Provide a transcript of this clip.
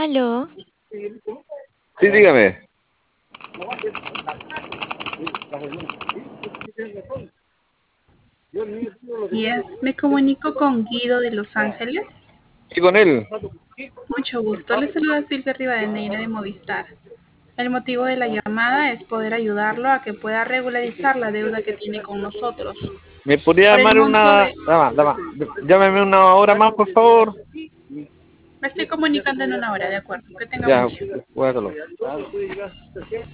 Aló, Sí, dígame. Días. Me comunico con Guido de Los Ángeles. ¿Y con él? Mucho gusto. Le saluda Silvia Rivadeneira de Movistar. El motivo de la llamada es poder ayudarlo a que pueda regularizar la deuda que tiene con nosotros. ¿Me podría Por el llamar monto una... de... Llámeme una hora más, por favor. Me estoy comunicando en una hora, de acuerdo. Que tenga buen Ya, día. guárdalo.